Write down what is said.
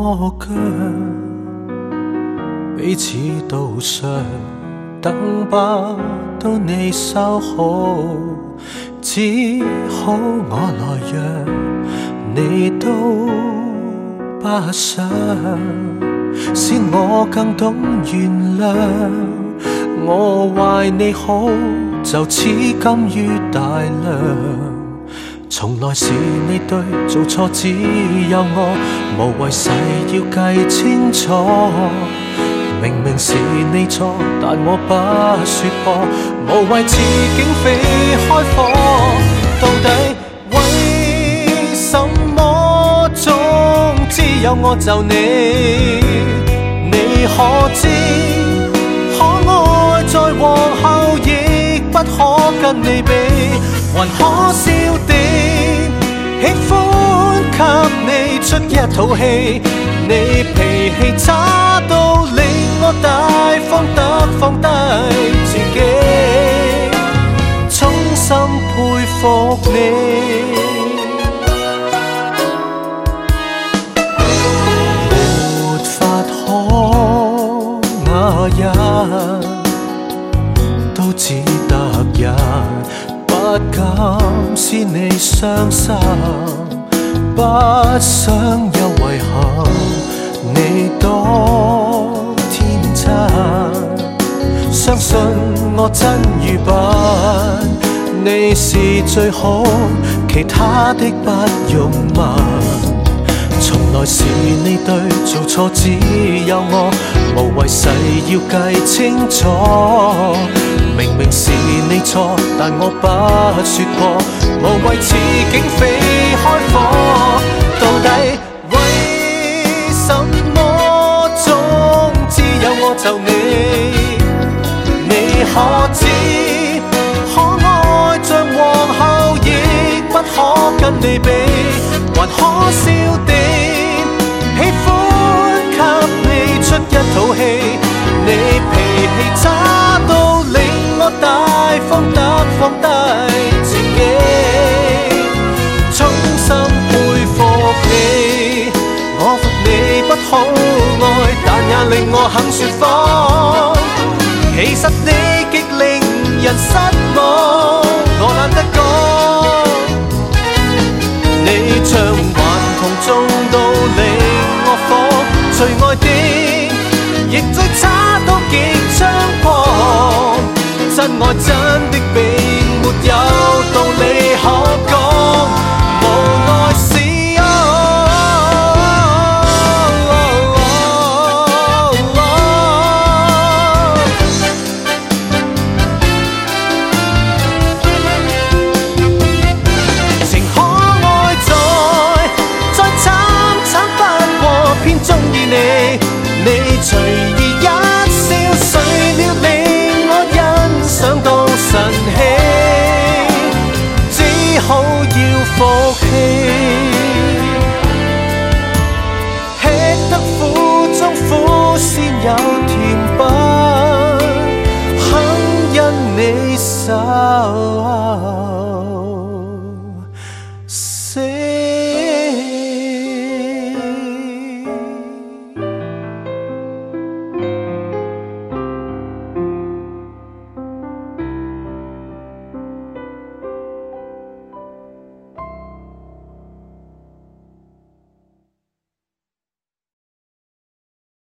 我腳，彼此道上，等不到你收好，只好我來讓你都不想，使我更懂原諒。我壞你好，就此甘於大量。從來是你對，做錯只有我，無謂誓要計清楚。明明是你錯，但我不說破，無謂似警匪開火。到底為什麼總只有我就你？你可知？可愛在往後亦不可跟你比，還可笑地喜歡給你出一套戲。你脾氣差到令我大方得放低自己，衷心佩服你。沒法可啞忍，都只得忍，不敢使你傷心，不想有遺憾。你多天真，相信我真如笨，你是最好，其他的不用問。從來是你對，做錯只有我，無謂誓要計清楚。明明是你錯，但我不說破，無謂似警匪開火。到底為什麼總只有我就你？你可知？可愛像皇后亦不可跟你比，還可笑地喜歡給你出一套戲。你脾氣差到令我大方得放低自己，衷心佩服你。我服你不好愛，但也令我肯說謊。其實你極令人失望，我懶得講。你像頑童中到令我火，最愛的亦最差到極猖狂。真愛真的並沒有道理可講，無奈是情可愛再慘慘不過，偏鍾意你。你隨意一笑，誰料令我欣賞到神氣，只好要服氣。吃得苦中苦，先有甜品，肯因你手。